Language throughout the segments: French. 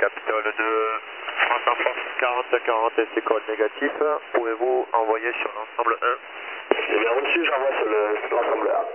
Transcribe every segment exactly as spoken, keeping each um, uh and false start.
Capitole de France en France quarante quarante, c'est code négatif. Pouvez-vous envoyer sur l'ensemble un? C'est bien reçu, j'envoie sur le- l'ensemble un.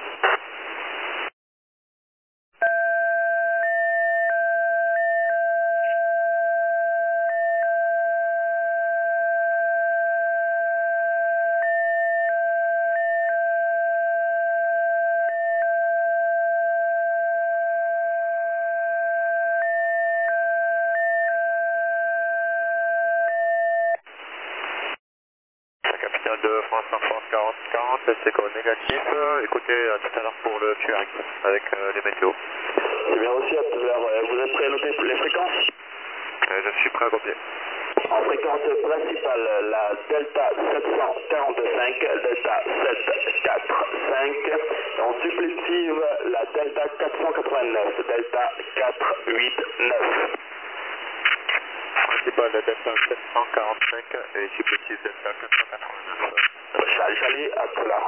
Capitale de France en France quarante quarante, c'est code négatif. Écoutez, à tout à l'heure pour le Q R X avec euh, les météos. C'est bien reçu, à tout à l'heure. Euh, Vous êtes prêt à noter les fréquences? Euh, je suis prêt à copier. En fréquence principale, la Delta sept cent quarante-cinq, Delta sept cent quarante-cinq. En supplétive, la Delta quatre cent quatre-vingt-neuf, Delta quatre cent quatre-vingt-neuf. Principal Delta sept cent quarante-cinq et supplétif Delta quatre cent quatre-vingt-neuf. Charlie, Charlie, à tout à l'heure.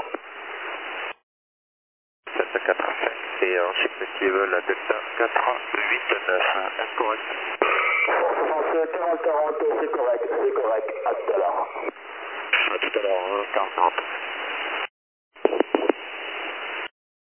sept cent quatre-vingt-cinq et en supplétive la Delta quatre cent quatre-vingt-neuf. Est-ce correct? soixante quarante quarante, c'est correct, c'est correct, à tout à l'heure. À tout à l'heure, quarante quarante.